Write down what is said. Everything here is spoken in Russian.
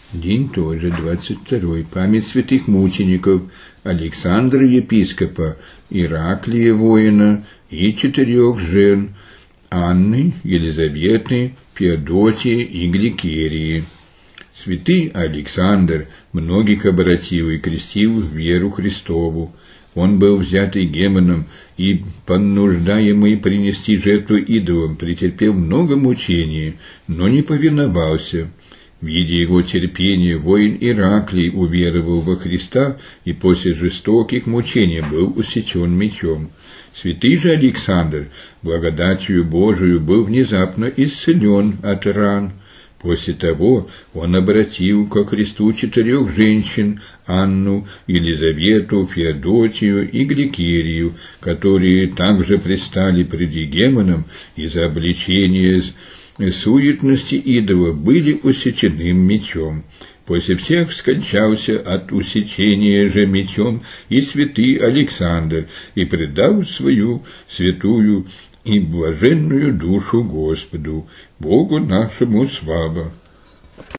День тоже, 22-й. Память святых мучеников Александра епископа, Ираклия воина и 4 жен Анны, Елизаветы, Феодосии и Гликерии. Святый Александр многих обратил и крестил в веру Христову. Он был взятый демоном и, понуждаемый принести жертву идолам, претерпел много мучений, но не повиновался. Видя его терпение, воин Ираклий уверовал во Христа и после жестоких мучений был усечен мечом. Святый же Александр, благодатью Божию, был внезапно исцелен от ран. После того он обратил ко Христу 4 женщин, Анну, Елизавету, Феодосию и Гликерию, которые также предстали пред демоном и за обличение суетности идола были усечены мечом. После всех скончался от усечения же мечом и святый Александр, и предал свою святую и блаженную душу Господу, Богу нашему слава.